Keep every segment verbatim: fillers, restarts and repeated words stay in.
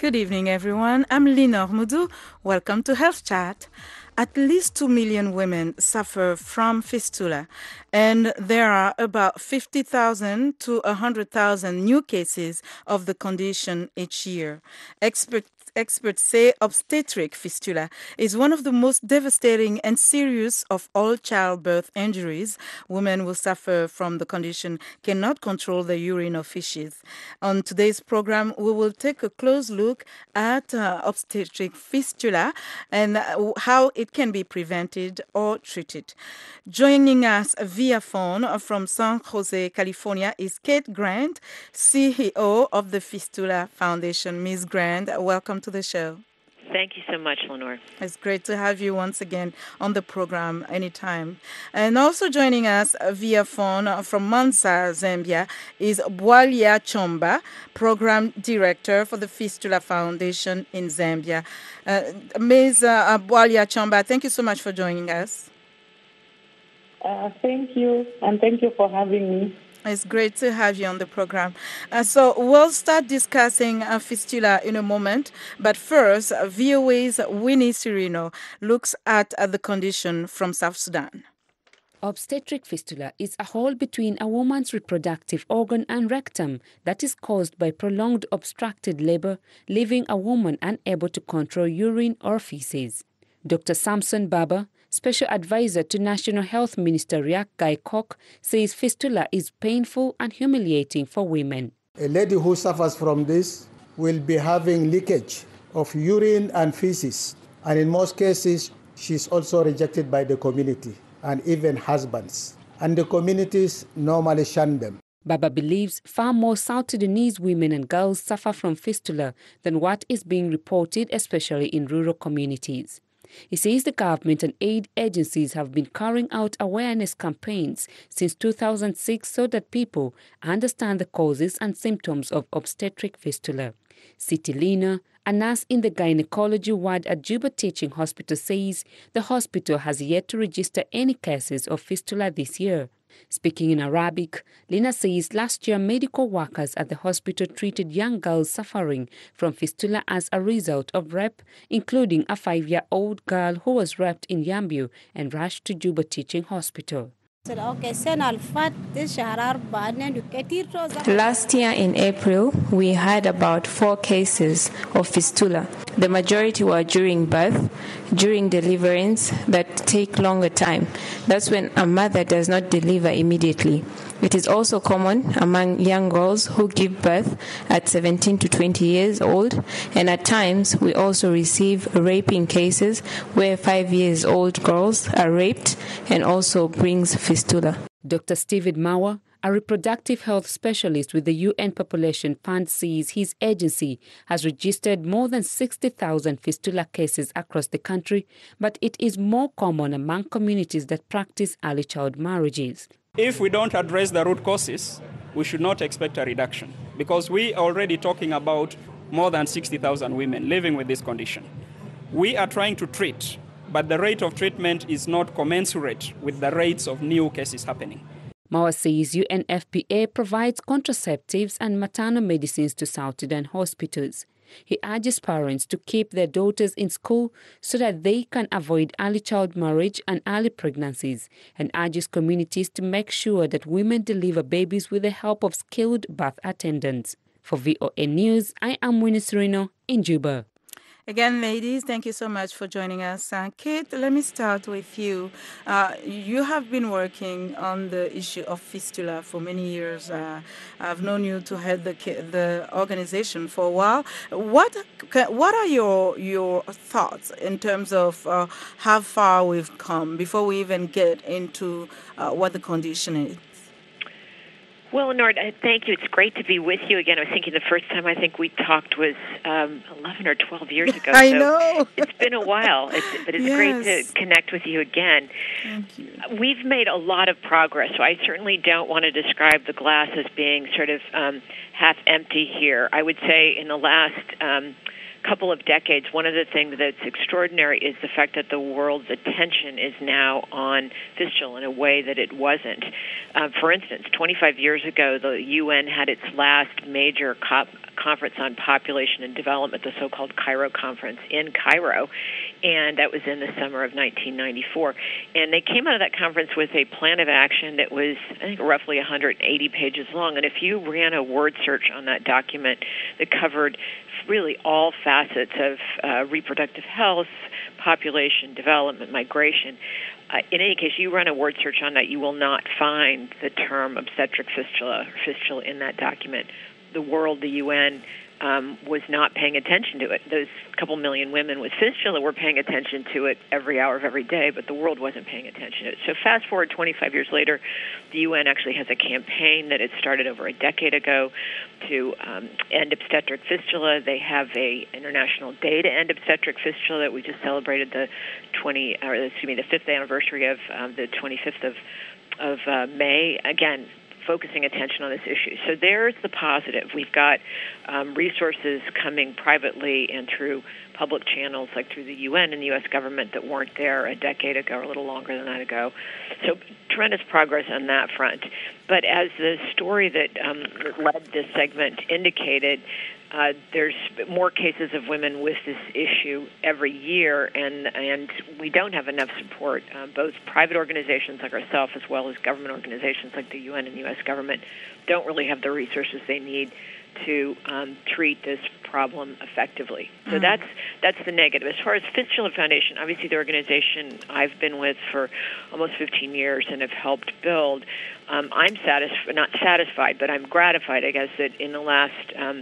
Good evening, everyone. I'm Linor Moudou. Welcome to Health Chat. At least two million women suffer from fistula, and there are about fifty thousand to one hundred thousand new cases of the condition each year. Experts Experts say obstetric fistula is one of the most devastating and serious of all childbirth injuries. Women who suffer from the condition cannot control their urine or feces. On today's program, we will take a close look at uh, obstetric fistula and uh, how it can be prevented or treated. Joining us via phone from San Jose, California is Kate Grant, C E O of the Fistula Foundation. Miz Grant, welcome to the show. Thank you so much, Lenore. It's great to have you once again on the program anytime. And also joining us via phone from Mansa, Zambia, is Bwalia Chomba, Program Director for the Fistula Foundation in Zambia. Uh, Miz Uh, Bwalia Chomba, thank you so much for joining us. Uh, thank you, and thank you for having me. It's great to have you on the program. Uh, so we'll start discussing uh, fistula in a moment. But first, uh, V O A's Winnie Cirino looks at uh, the condition from South Sudan. Obstetric fistula is a hole between a woman's reproductive organ and rectum that is caused by prolonged obstructed labor, leaving a woman unable to control urine or feces. Doctor Samson Baba, Special Advisor to National Health Minister Riek Guy Kok, says fistula is painful and humiliating for women. A lady who suffers from this will be having leakage of urine and feces, and in most cases, she's also rejected by the community and even husbands, and the communities normally shun them. Baba believes far more South Sudanese women and girls suffer from fistula than what is being reported, especially in rural communities. He says the government and aid agencies have been carrying out awareness campaigns since two thousand six so that people understand the causes and symptoms of obstetric fistula. Siti Lina, a nurse in the gynecology ward at Juba Teaching Hospital, says the hospital has yet to register any cases of fistula this year. Speaking in Arabic, Lina says last year medical workers at the hospital treated young girls suffering from fistula as a result of rape, including a five-year-old girl who was raped in Yambio and rushed to Juba Teaching Hospital. Last year in April, we had about four cases of fistula. The majority were during birth, during deliverance that take longer time. That's when a mother does not deliver immediately. It is also common among young girls who give birth at seventeen to twenty years old, and at times we also receive raping cases where five years old girls are raped and also brings fistula. Doctor Stephen Mauer, a reproductive health specialist with the U N Population Fund, says his agency has registered more than sixty thousand fistula cases across the country, but it is more common among communities that practice early child marriages. If we don't address the root causes, we should not expect a reduction, because we are already talking about more than sixty thousand women living with this condition. We are trying to treat, but the rate of treatment is not commensurate with the rates of new cases happening. Mawa says U N F P A provides contraceptives and maternal medicines to South Sudan hospitals. He urges parents to keep their daughters in school so that they can avoid early child marriage and early pregnancies, and urges communities to make sure that women deliver babies with the help of skilled birth attendants. For V O A News, I am Winnie Cirino in Juba. Again, ladies, thank you so much for joining us. Uh, Kate, let me start with you. Uh, you have been working on the issue of fistula for many years. Uh, I've known you to head the the organization for a while. What what are your your thoughts in terms of uh, how far we've come before we even get into uh, what the condition is? Well, Nord, thank you. It's great to be with you again. I was thinking the first time I think we talked was um, eleven or twelve years ago. I so know. It's been a while, it's, but it's Yes. great to connect with you again. Thank you. We've made a lot of progress, so I certainly don't want to describe the glass as being sort of um, half empty here. I would say in the last um, couple of decades, one of the things that's extraordinary is the fact that the world's attention is now on fistula in a way that it wasn't. Uh, for instance, twenty-five years ago, the U N had its last major cop- conference on population and development, the so-called Cairo Conference in Cairo, and that was in the summer of nineteen ninety-four. And they came out of that conference with a plan of action that was, I think, roughly one hundred eighty pages long. And if you ran a word search on that document that covered really all facets of uh, reproductive health, population, development, migration, Uh, in any case, you run a word search on that, you will not find the term obstetric fistula or fistula in that document. The world, the U N, um, was not paying attention to it. Those couple million women with fistula were paying attention to it every hour of every day, but the world wasn't paying attention to it. So fast forward twenty-five years later, the U N actually has a campaign that it started over a decade ago to um, end obstetric fistula. They have a International Day to End Obstetric Fistula that we just celebrated the twenty, or excuse me, the fifth anniversary of um, the twenty-fifth of of uh, May. Again, focusing attention on this issue. So there's the positive. We've got um, resources coming privately and through public channels like through the U N and the U S government that weren't there a decade ago or a little longer than that ago. So tremendous progress on that front. But as the story that um, led this segment indicated, Uh, there's more cases of women with this issue every year, and and we don't have enough support. Uh, both private organizations like ourselves as well as government organizations like the U N and U S government don't really have the resources they need to um, treat this problem effectively. So mm. that's that's the negative. As far as Fistula Foundation, obviously the organization I've been with for almost fifteen years and have helped build, um, I'm satisfied, not satisfied, but I'm gratified, I guess, that in the last um,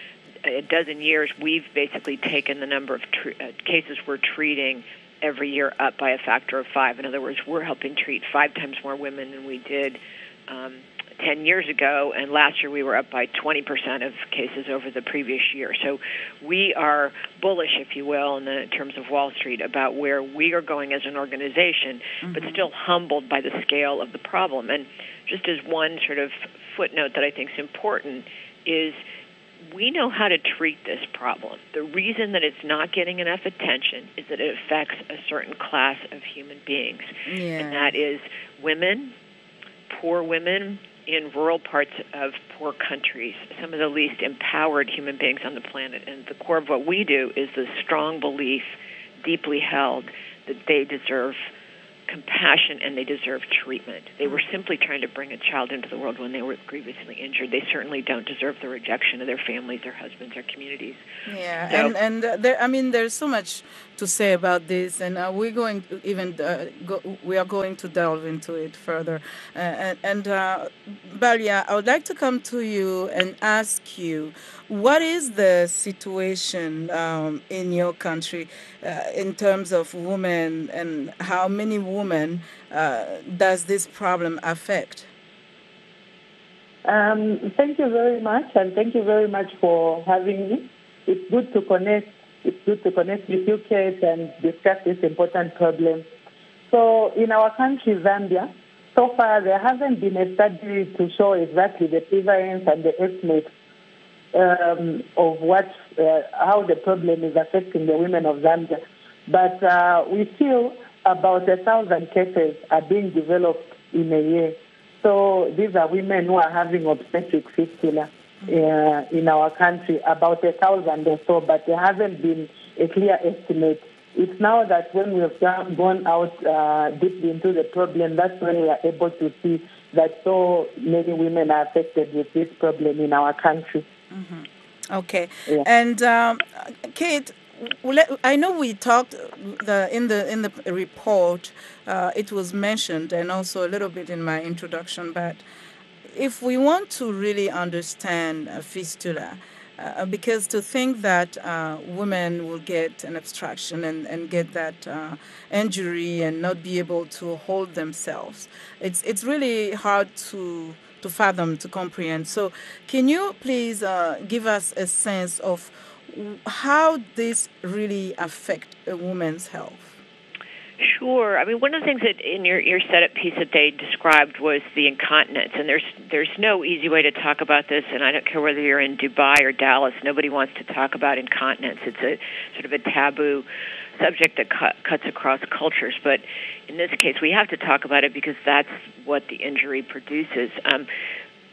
a dozen years, we've basically taken the number of tr- uh, cases we're treating every year up by a factor of five. In other words, we're helping treat five times more women than we did um, ten years ago, and last year we were up by twenty percent of cases over the previous year. So we are bullish, if you will, in, the, in terms of Wall Street about where we are going as an organization, mm-hmm. but still humbled by the scale of the problem. And just as one sort of footnote that I think is important is we know how to treat this problem. The reason that it's not getting enough attention is that it affects a certain class of human beings, yeah. and that is women, poor women in rural parts of poor countries, some of the least empowered human beings on the planet. And the core of what we do is the strong belief, deeply held, that they deserve compassion and they deserve treatment. They were simply trying to bring a child into the world when they were grievously injured. They certainly don't deserve the rejection of their families, their husbands, their communities. Yeah, so, and and uh, there, I mean, there's so much to say about this, and uh, we're going to even uh, go, we are going to delve into it further. Uh, and and uh, Balia, I would like to come to you and ask you, what is the situation um, in your country uh, in terms of women, and how many women uh, does this problem affect? Um, thank you very much, and thank you very much for having me. It's good to connect. It's good to connect with you, Kate, and discuss this important problem. So, in our country, Zambia, so far there hasn't been a study to show exactly the prevalence and the estimates um, of what, uh, how the problem is affecting the women of Zambia. But uh, we feel about a thousand cases are being developed in a year. So these are women who are having obstetric fistula uh, in our country, about a thousand or so, but there hasn't been a clear estimate. It's now that when we have gone out uh, deeply into the problem, that's when we are able to see that so many women are affected with this problem in our country. Mm-hmm. Okay. Yeah. And um, Kate, I know we talked the, in the in the report. Uh, it was mentioned, and also a little bit in my introduction. But if we want to really understand uh, fistula, uh, because to think that uh, women will get an obstruction and, and get that uh, injury and not be able to hold themselves, it's it's really hard to to fathom, to comprehend. So, can you please uh, give us a sense of how this really affect a woman's health? Sure. I mean, one of the things that in your, your setup piece that they described was the incontinence, and there's there's no easy way to talk about this, and I don't care whether you're in Dubai or Dallas, nobody wants to talk about incontinence. It's a sort of a taboo subject that cut, cuts across cultures, but in this case we have to talk about it because that's what the injury produces. Um,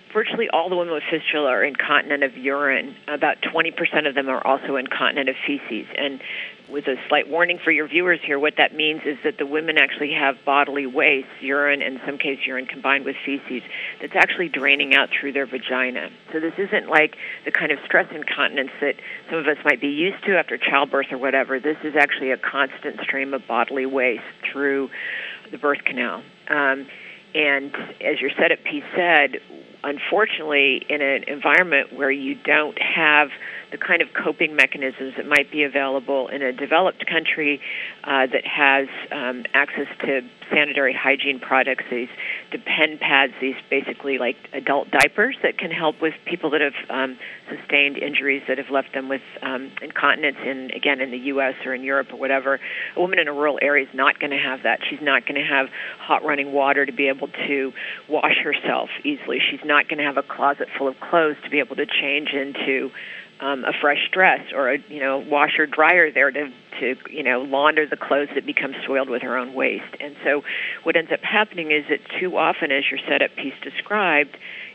virtually all the women with fistula are incontinent of urine. About twenty percent of them are also incontinent of feces. And with a slight warning for your viewers here, what that means is that the women actually have bodily waste, urine, in some cases urine combined with feces, that's actually draining out through their vagina. So this isn't like the kind of stress incontinence that some of us might be used to after childbirth or whatever. This is actually a constant stream of bodily waste through the birth canal. Um, and as your setup piece said, unfortunately, in an environment where you don't have the kind of coping mechanisms that might be available in a developed country uh, that has um, access to sanitary hygiene products, these depend pads, these basically like adult diapers that can help with people that have um, sustained injuries that have left them with um, incontinence in, again, in the U S or in Europe or whatever. A woman in a rural area is not going to have that. She's not going to have hot running water to be able to wash herself easily. She's not going to have a closet full of clothes to be able to change into Um, a fresh dress or a you know washer dryer there to to you know launder the clothes that become soiled with her own waste. And so what ends up happening is that too often, as your setup piece described,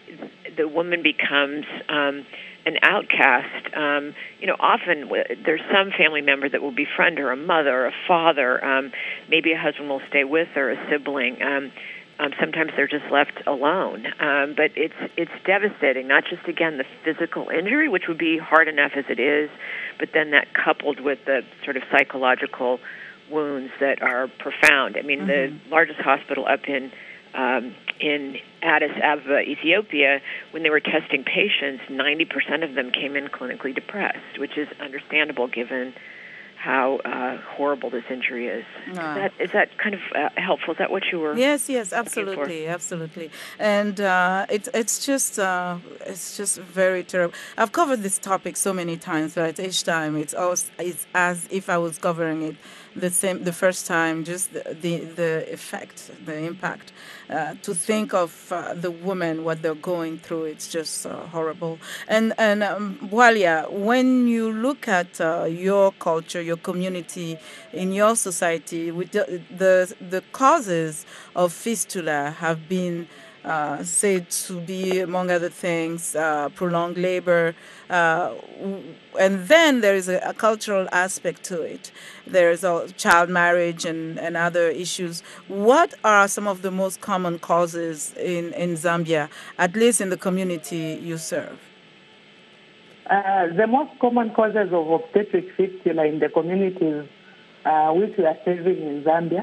the woman becomes um, an outcast. Um, you know, often there's some family member that will befriend her, a mother, a father, um, maybe a husband will stay with her, a sibling. Um, Um, sometimes they're just left alone. Um, but it's it's devastating, not just, again, the physical injury, which would be hard enough as it is, but then that coupled with the sort of psychological wounds that are profound. I mean, mm-hmm. the largest hospital up in um, in Addis Ababa, Ethiopia, when they were testing patients, ninety percent of them came in clinically depressed, which is understandable given how uh, horrible this injury is. Ah. Is that, is that kind of uh, helpful? Is that what you were? Yes, yes, absolutely, absolutely. And uh, it's it's just uh, it's just very terrible. I've covered this topic so many times, but each time it's always, it's as if I was covering it the same the first time. Just the the, the effect, the impact. Uh, to think of uh, the women, what they're going through, it's just uh, horrible. And and um, Bwalia, when you look at uh, your culture, your community, in your society, with the the, the causes of fistula have been uh, said to be, among other things, uh, prolonged labor, uh, and then there is a, a cultural aspect to it. There is a child marriage and, and other issues. What are some of the most common causes in, in Zambia, at least in the community you serve? Uh, the most common causes of obstetric fistula in the communities uh, which we are serving in Zambia,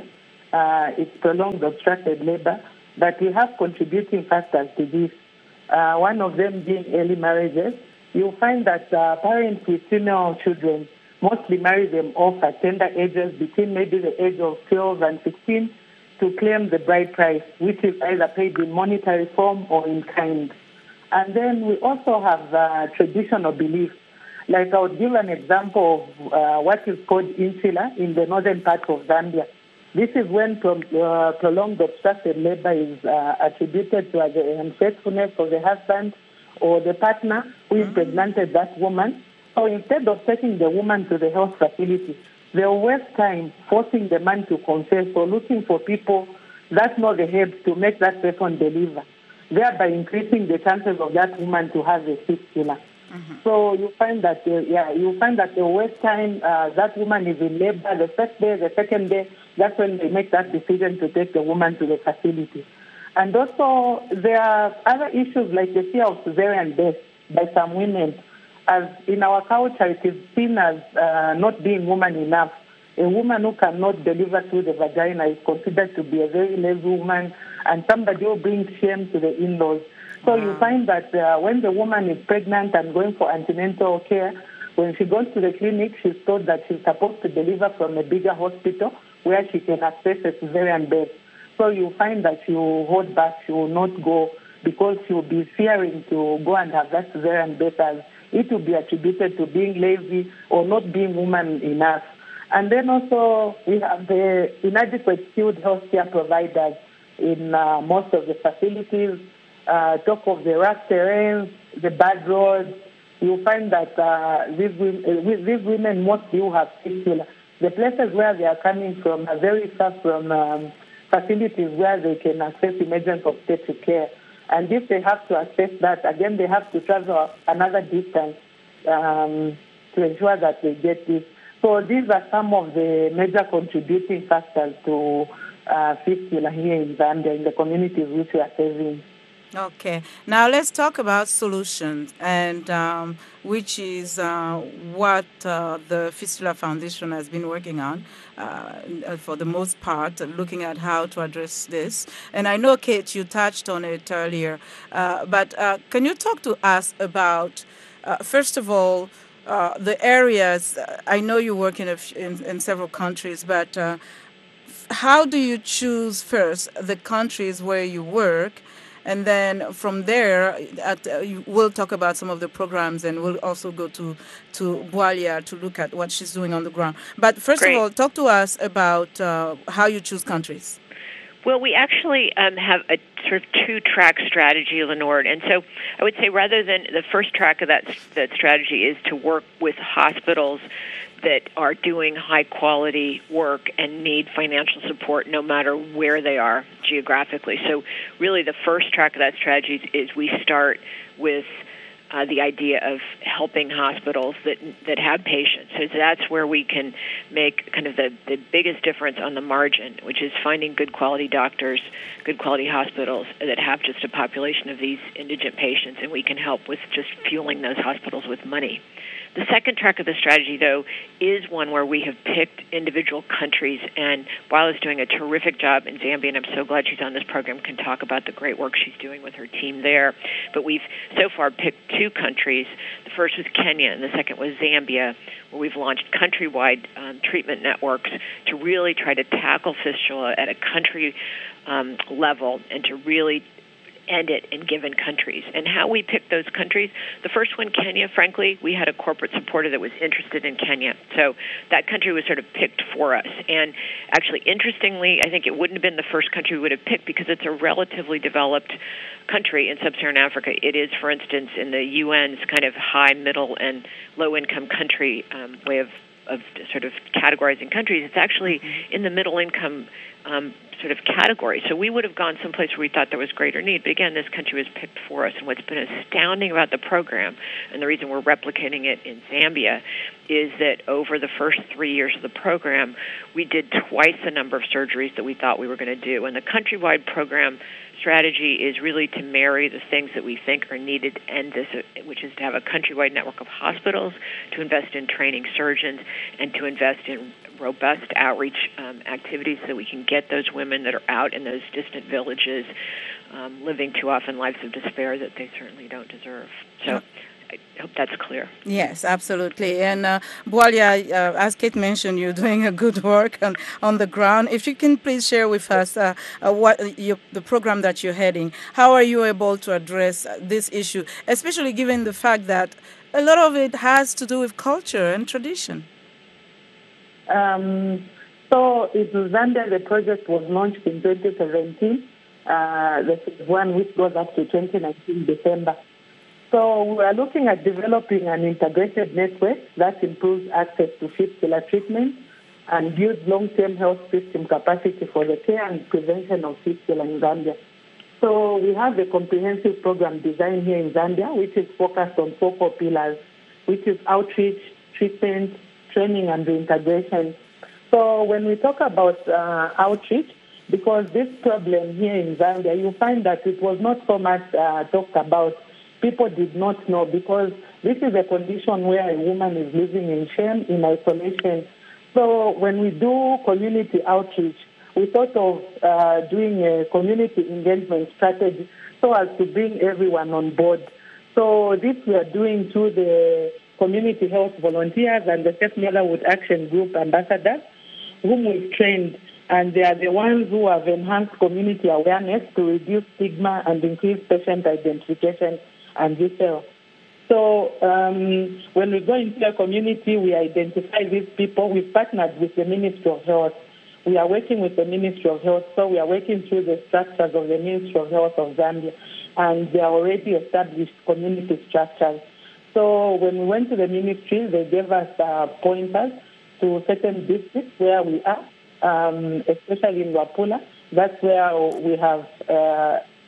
uh, it's prolonged obstructed labor, but we have contributing factors to this. Uh, one of them being early marriages. You'll find that uh, parents with female children mostly marry them off at tender ages, between maybe the age of twelve and sixteen, to claim the bride price, which is either paid in monetary form or in kind. And then we also have uh, traditional beliefs. Like I would give an example of uh, what is called insula in the northern part of Zambia. This is when pro- uh, prolonged obstructed labor is uh, attributed to the unfaithfulness of the husband or the partner who impregnated that woman. So instead of taking the woman to the health facility, they'll waste time forcing the man to confess or looking for people that know the herbs to make that person deliver, thereby increasing the chances of that woman to have a fistula. Mm-hmm. So you find that, uh, yeah, you find that the waste time, uh, that woman is in labor the first day, the second day, that's when they make that decision to take the woman to the facility. And also, there are other issues like the fear of cesarean death by some women. As in our culture, it is seen as uh, not being woman enough. A woman who cannot deliver through the vagina is considered to be a very lazy woman and somebody who brings shame to the in-laws. So wow. You find that uh, when the woman is pregnant and going for antenatal care, when she goes to the clinic, she's told that she's supposed to deliver from a bigger hospital where she can access a cesarean birth. So you find that she will hold back, she will not go because she will be fearing to go and have that cesarean birth, as it will be attributed to being lazy or not being woman enough. And then also we have the inadequate skilled healthcare providers in uh, most of the facilities. Uh, talk of the rough terrains, the bad roads. You find that uh, these, women, these women mostly who have fistula, the places where they are coming from are very far from um, facilities where they can access emergency obstetric care. And if they have to assess that, again, they have to travel another distance um, to ensure that they get this. So these are some of the major contributing factors to uh, fistula here in Zambia, in the communities which we are serving. Okay. Now let's talk about solutions, and um, which is uh, what uh, the Fistula Foundation has been working on uh, for the most part, looking at how to address this. And I know, Kate, you touched on it earlier, uh, but uh, can you talk to us about, uh, first of all, uh, the areas? I know you work in, a f- in, in several countries, but uh, how do you choose first the countries where you work? And then from there, at, uh, we'll talk about some of the programs, and we'll also go to, to Bwalia to look at what she's doing on the ground. But first Great. of all, talk to us about uh, how you choose countries. Well, we actually um, have a sort of two-track strategy, Lenore. And so I would say rather than the first track of that, that strategy is to work with hospitals that are doing high-quality work and need financial support no matter where they are geographically. So really the first track of that strategy is we start with uh, the idea of helping hospitals that that have patients. So that's where we can make kind of the, the biggest difference on the margin, which is finding good quality doctors, good quality hospitals that have just a population of these indigent patients, and we can help with just fueling those hospitals with money. The second track of the strategy, though, is one where we have picked individual countries, and Bwala is doing a terrific job in Zambia, and I'm so glad she's on this program, can talk about the great work she's doing with her team there. But we've so far picked two countries. The first was Kenya, and the second was Zambia, where we've launched countrywide um, treatment networks to really try to tackle fistula at a country um, level and to really end it in given countries. And how we picked those countries, the first one, Kenya, frankly, we had a corporate supporter that was interested in Kenya. So that country was sort of picked for us. And actually, interestingly, I think it wouldn't have been the first country we would have picked because it's a relatively developed country in sub-Saharan Africa. It is, for instance, in the U N's kind of high, middle, and low-income country um, way of, of sort of categorizing countries. It's actually in the middle-income um sort of category. So we would have gone someplace where we thought there was greater need. But again, this country was picked for us. And what's been astounding about the program, and the reason we're replicating it in Zambia, is that over the first three years of the program, we did twice the number of surgeries that we thought we were going to do. And the countrywide program strategy is really to marry the things that we think are needed to end this, which is to have a countrywide network of hospitals, to invest in training surgeons, and to invest in robust outreach um, activities so we can get those women that are out in those distant villages um, living too often lives of despair that they certainly don't deserve. So I hope that's clear. Yes, absolutely. And uh, Bwalia, uh, as Kate mentioned, you're doing a good work on, on the ground. If you can please share with us uh, uh, what you, the program that you're heading, how are you able to address this issue, especially given the fact that a lot of it has to do with culture and tradition? Um, so in Zambia, the project was launched in twenty seventeen, uh, the one which goes up to twenty nineteen December. So we are looking at developing an integrated network that improves access to fistula treatment and builds long-term health system capacity for the care and prevention of fistula in Zambia. So we have a comprehensive program designed here in Zambia, which is focused on four core pillars, which is outreach, treatment, training, and reintegration. So when we talk about uh, outreach, because this problem here in Zambia, you find that it was not so much uh, talked about. People did not know, because this is a condition where a woman is living in shame, in isolation. So when we do community outreach, we thought of uh, doing a community engagement strategy so as to bring everyone on board. So this we are doing through the community health volunteers and the Safe Motherhood Action Group ambassadors, whom we've trained, and they are the ones who have enhanced community awareness to reduce stigma and increase patient identification and referral. So um, when we go into a community, we identify these people. We've partnered with the Ministry of Health. We are working with the Ministry of Health, so we are working through the structures of the Ministry of Health of Zambia, and they are already established community structures. So when we went to the ministry, they gave us uh, pointers to certain districts where we are, um, especially in Wapula. That's where we have uh,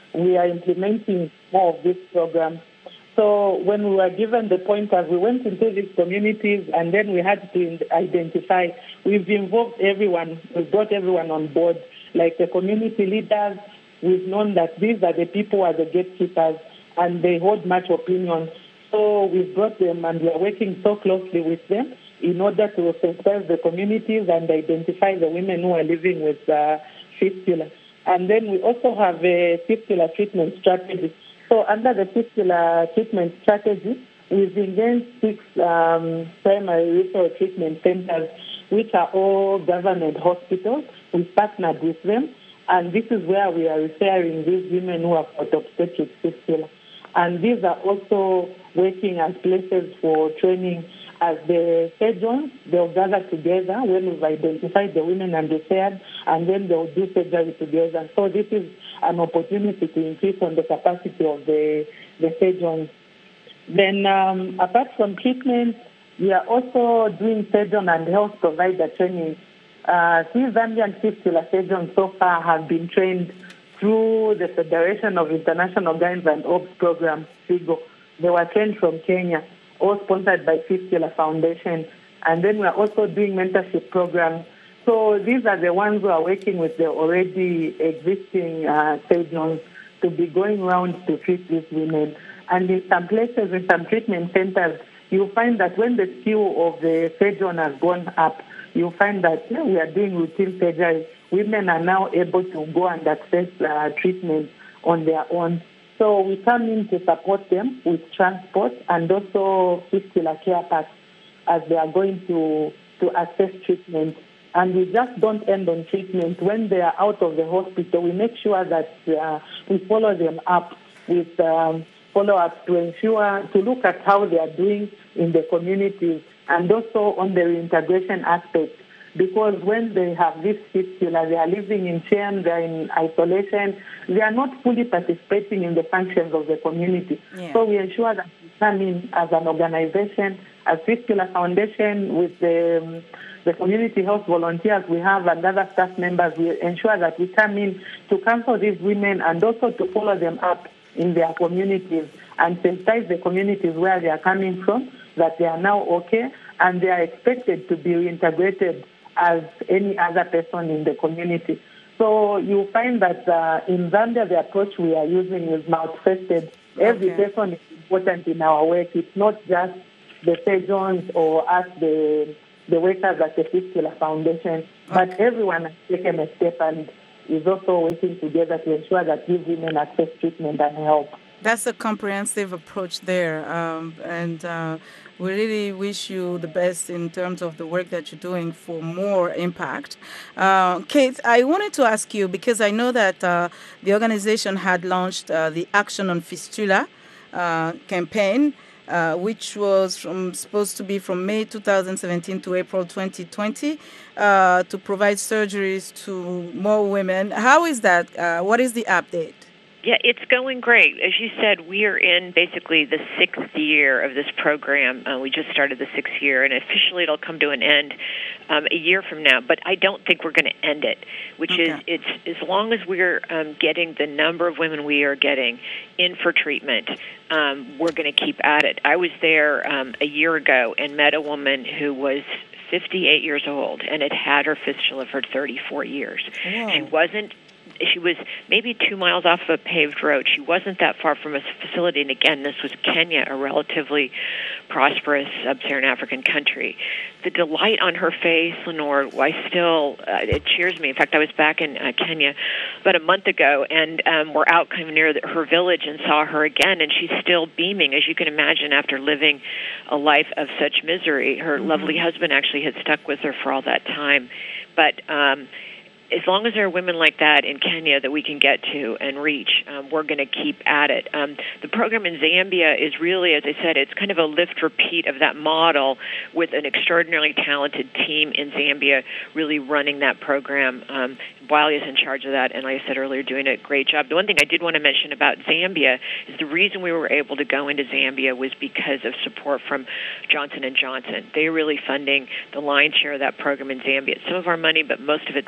we are implementing more of this program. So when we were given the pointers, we went into these communities and then we had to identify. We've involved everyone. We've brought everyone on board, like the community leaders. We've known that these are the people who are the gatekeepers and they hold much opinion. So we've brought them and we are working so closely with them in order to sensitize the communities and identify the women who are living with uh, fistula. And then we also have a fistula treatment strategy. So under the fistula treatment strategy, we've engaged six um, primary referral treatment centers, which are all government hospitals. We've partnered with them, and this is where we are referring these women who have got obstetric fistula. And these are also working as places for training. As the surgeons, they'll gather together when we've identified the women and referred, and then they'll do surgery together. So this is an opportunity to increase on the capacity of the, the surgeons. Then um, apart from treatment, we are also doing surgeon and health provider training. Uh, three Zambian fistula surgeons so far have been trained through the Federation of International Gynes and Obs program, FIGO. They were trained from Kenya, all sponsored by Fistula Foundation. And then we're also doing mentorship programs. So these are the ones who are working with the already existing uh, surgeons to be going around to treat these women. And in some places, in some treatment centers, you'll find that when the skill of the surgeon has gone up, you'll find that yeah, we are doing routine surgery. Women are now able to go and access uh, treatment on their own. So we come in to support them with transport and also fistula care packs as they are going to, to access treatment. And we just don't end on treatment. When they are out of the hospital, we make sure that uh, we follow them up with um, follow-ups to ensure, to look at how they are doing in the communities and also on the reintegration aspect. Because when they have this fistula, they are living in shame, they are in isolation, they are not fully participating in the functions of the community. Yeah. So we ensure that we come in as an organization, as Fistula Foundation, with the, um, the community health volunteers we have and other staff members, we ensure that we come in to counsel these women and also to follow them up in their communities and sensitize the communities where they are coming from, that they are now okay, and they are expected to be reintegrated as any other person in the community. So you find that uh, in Zambia, the approach we are using is multifaceted. Every okay. person is important in our work. It's not just the surgeons or us, the, the workers at the Fistula Foundation, okay. but everyone has taken a step and is also working together to ensure that these women access treatment and help. That's a comprehensive approach there, um, and uh, we really wish you the best in terms of the work that you're doing for more impact. Uh, Kate, I wanted to ask you, because I know that uh, the organization had launched uh, the Action on Fistula uh, campaign, uh, which was from, supposed to be from May two thousand seventeen to April twenty twenty, uh, to provide surgeries to more women. How is that? Uh, what is the update? Yeah, it's going great. As you said, we are in basically the sixth year of this program. Uh, we just started the sixth year, and officially it'll come to an end um, a year from now. But I don't think we're going to end it, which okay. is it's as long as we're um, getting the number of women we are getting in for treatment, um, we're going to keep at it. I was there um, a year ago and met a woman who was fifty-eight years old and had had her fistula for thirty-four years. Wow. She wasn't She was maybe two miles off of a paved road. She wasn't that far from a facility. And again, this was Kenya, a relatively prosperous sub-Saharan African country. The delight on her face, Lenore, I still, uh, it cheers me. In fact, I was back in uh, Kenya about a month ago, and um, we're out kind of near the, her village and saw her again, and she's still beaming, as you can imagine, after living a life of such misery. Her mm-hmm. lovely husband actually had stuck with her for all that time. But um as long as there are women like that in Kenya that we can get to and reach, um, we're going to keep at it. Um, the program in Zambia is really, as I said, it's kind of a lift-repeat of that model with an extraordinarily talented team in Zambia really running that program. Um, Wiley is in charge of that, and like I said earlier, doing a great job. The one thing I did want to mention about Zambia is the reason we were able to go into Zambia was because of support from Johnson and Johnson. They're really funding the lion's share of that program in Zambia. It's some of our money, but most of it's their money.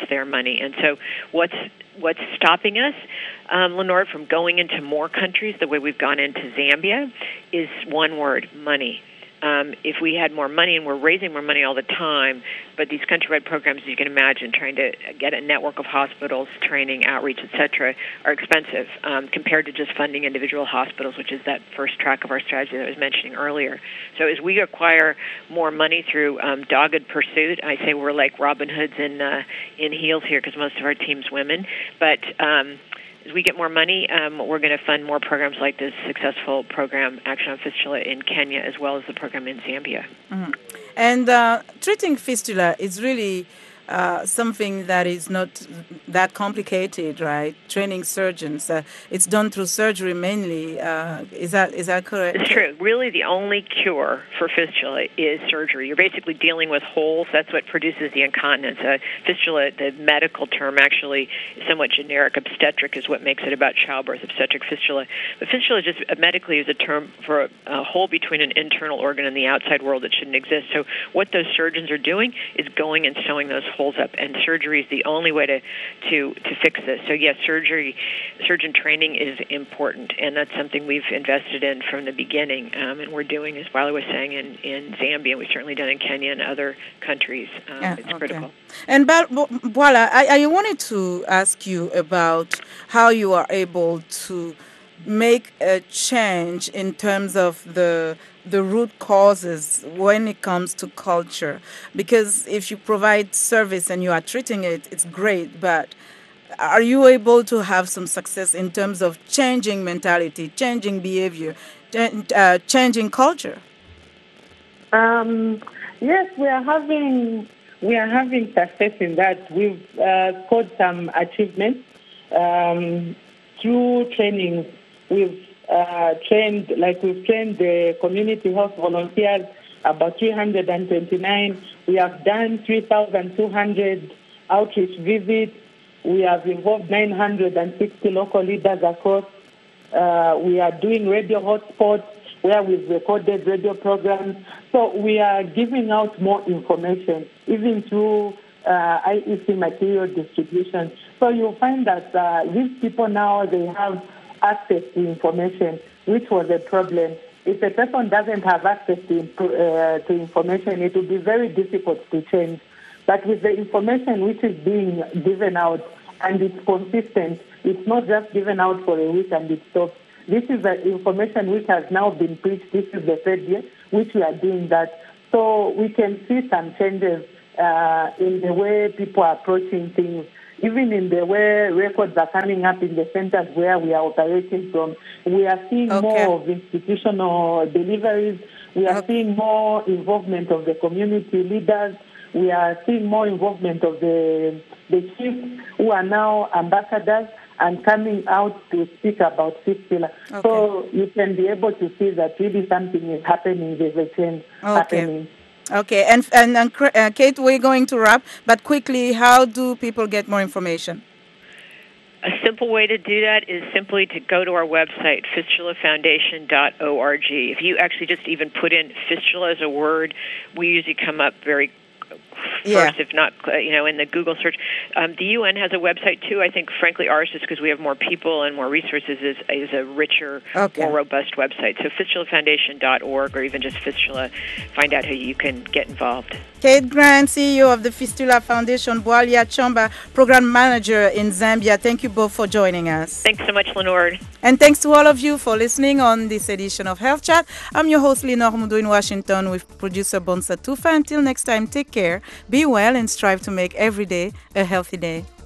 money. And so what's what's stopping us, um, Lenore, from going into more countries the way we've gone into Zambia is one word: money. Um, if we had more money, and we're raising more money all the time, but these countrywide programs, as you can imagine, trying to get a network of hospitals, training, outreach, et cetera, are expensive um, compared to just funding individual hospitals, which is that first track of our strategy that I was mentioning earlier. So as we acquire more money through um, dogged pursuit, I say we're like Robin Hoods in, uh, in heels here because most of our team's women, but um, as we get more money, um, we're going to fund more programs like this successful program, Action on Fistula, in Kenya, as well as the program in Zambia. Mm-hmm. And uh, treating fistula is really uh, something that is not that complicated, right? Training surgeons, uh, it's done through surgery mainly. Uh, is that is that correct? It's true. Really, the only cure for fistula is surgery. You're basically dealing with holes. That's what produces the incontinence. Uh, fistula, the medical term, actually is somewhat generic. Obstetric is what makes it about childbirth. Obstetric fistula, but fistula just uh, medically is a term for a, a hole between an internal organ and the outside world that shouldn't exist. So what those surgeons are doing is going and sewing those holes up, and surgery is the only way to, to, to fix this. So yes, surgery, surgeon training is important, and that's something we've invested in from the beginning, um, and we're doing, as Wally was saying, in, in Zambia. We've certainly done in Kenya and other countries. Um, yeah, it's okay. critical. And Bwala, I, I wanted to ask you about how you are able to make a change in terms of the the root causes when it comes to culture, because if you provide service and you are treating it, it's great, but are you able to have some success in terms of changing mentality, changing behavior, uh, changing culture? Um, yes, we are having we are having success in that. We've uh, scored some achievements um, through training. We've Uh, trained, like we've trained the community health volunteers, about three hundred twenty-nine. We have done three thousand two hundred outreach visits. We have involved nine hundred sixty local leaders across. Uh, we are doing radio hotspots where we've recorded radio programs. So we are giving out more information, even through uh, I E C material distribution. So you'll find that uh, these people now, they have access to information, which was a problem. If a person doesn't have access to, uh, to information, it will be very difficult to change. But with the information which is being given out, and it's consistent, it's not just given out for a week and it stops. This is the information which has now been preached. This is the third year which we are doing that. So we can see some changes uh, in the way people are approaching things, even in the way records are coming up in the centers where we are operating from. We are seeing okay. more of institutional deliveries. We are okay. seeing more involvement of the community leaders. We are seeing more involvement of the, the chiefs who are now ambassadors and coming out to speak about fistula. Okay. So you can be able to see that really something is happening, there's a change okay. happening. Okay, and, and, and uh, Kate, we're going to wrap, but quickly, how do people get more information? A simple way to do that is simply to go to our website, fistula foundation dot org. If you actually just even put in fistula as a word, we usually come up very first, yeah. if not, you know, in the Google search. Um, the U N has a website, too. I think, frankly, ours, just because we have more people and more resources, is, is a richer, okay. more robust website. So fistula foundation dot org, or even just Fistula, find out how you can get involved. Kate Grant, C E O of the Fistula Foundation, Bwala Chomba, Program Manager in Zambia. Thank you both for joining us. Thanks so much, Lenore. And thanks to all of you for listening on this edition of Health Chat. I'm your host, Lenore Mudo in Washington, with producer Bonsa Tufa. Until next time, take care, be well, and strive to make every day a healthy day.